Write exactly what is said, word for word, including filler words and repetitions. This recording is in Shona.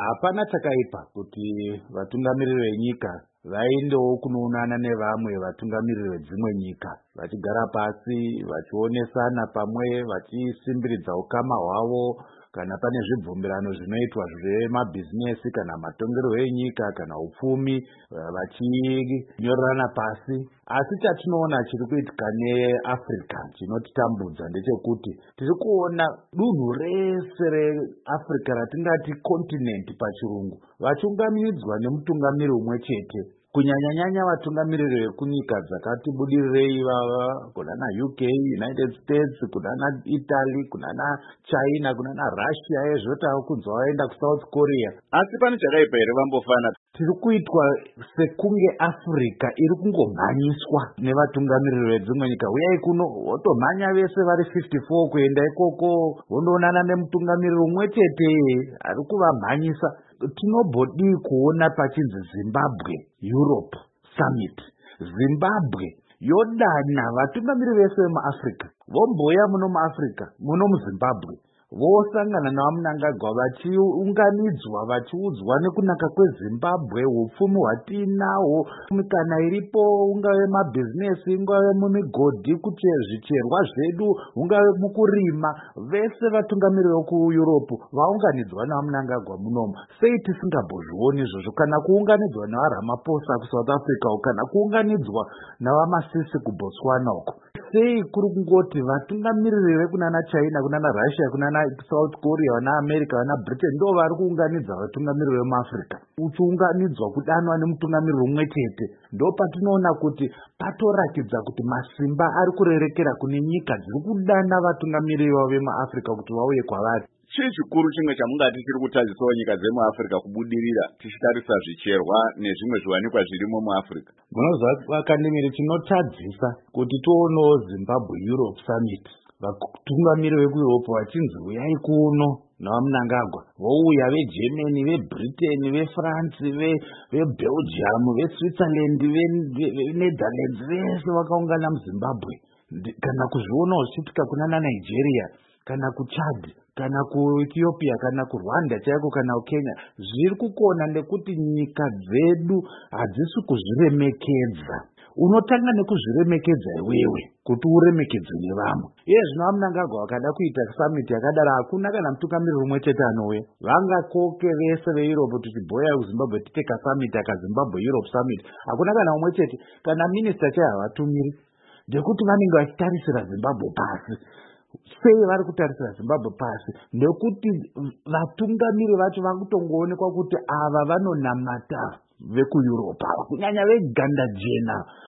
hapana chakaipa kuti vatungamiriri venyika vaendewo kunoonana nevamwe vatungamiriri vedzimwe nyika, vachigara pasi vachionesana pamwe, vachisimbiridza ukama hwavo kana pane zvibvumirano zvinoitwa zvemabhizinesi kana matongerwo enyika kana upfumi, vachinyorerana pasi. Asi chatinoona chiri kuitika neAfrica chinotitambudza ndechekuti tiri kuona dunhu rese reAfrica ratingati continent pachirungu vachiunganidzwa nemutungamiri umwe chete, kunyanya-nyanya vatungamiriri vekunyika dzakati budirirei vava kunana U K, United States, kunana Italy, kunana China, kunana Russia, ezvotava kunzwa vaenda kuSouth Korea. Asi pane chakaipa here vambofana? Tiri kuitwa sekunge Africa iri kungomhanyiswa nevatungamiriri vedzimwe nyika. Uyai kuno wotomhanya vese vari fifty-four kuenda ikoko vondoonana nemutungamiriri umwe chete ari kuvamhanyisa. Tinobodii kuona pachinzi Zimbabwe Europe Summit. Zimbabwe yodana vatungamiriri vese vemuAfrica vomboya muno muAfrica muno muZimbabwe vosangana navamunangagwa vachiunganidzwa vachiudzwa nekunaka kweZimbabwe, upfumi hwatinahwo, mikana iripo, ungave mabhizinesi, ungave mumigodhi kuti zvicherwa zvedu, ungave mukurima, vese vatungamiriri vekuEurope vaunganidzwa navamunangagwa munomu. Sei tisingambozvioni izvozvo? Kana kuunganidzwa navaRamaphosa kuSouth Africa, kana kuunganidzwa navaMasisi kuBotswana uko. Sei kuri kungoti vatungamiriri vekunana China, kunana Russia, kunana South Korea, vana America, vana Britain ndo vari kuunganidza vatungamiriri vemuAfrica? Uchiunganidzwa kudanwa nemutungamiriri umwe chete, ndo patinoona kuti patorakidza kuti masimba ari kurerekera kune nyika dziri kudana vatungamiriri vavo vemuAfrica kuti vauye kwavari. Chii chikuru chimwe chamungati chiri kutadzisawo nyika dzemuAfrica kubudirira tichitarisa zvicherwa nezvimwe zviwanikwa zvirimo muAfrica? Munozva vakandimiri chinotadzisa kuti toonewo Zimbabwe Europe Summit, vatungamiriri vekuEurope vachinzi uyai kuno navamunangagwa, vouya veGermany, veBritain, veFrance, veBelgium, veSwitzerland, veNetherlands, vese vakaungana muZimbabwe. Kana kuzvionawo zvichiitika kunana Nigeria, kana kuChad, kana kuEthiopia, kana kuRwanda chaiko, kana kuKenya, zviri kukona nekuti nyika dzedu hadzisi kuzviremekedza. Unotanga nekuzviremekedza iwewe kuti uremekedze nevamwe. Iye zvino vamunangagwa vakada kuita summit yakadaro, hakuna kana mutungamiriri umwe chete anouya. Vangakoke vese veEurope tichibhoya kuZimbabwe titeka summit aka Zimbabwe Europe Summit, hakuna kana umwe chete. Kana minista chaiye havatumiri, ndekuti vanenge vachitarisira Zimbabwe pasi. Sei vari kutarisira Zimbabwe pasi? Ndekuti vatungamiriri vacho vakutongoonekwa kuti ava vanonamata vekuEurope ava, kunyanya veganda jena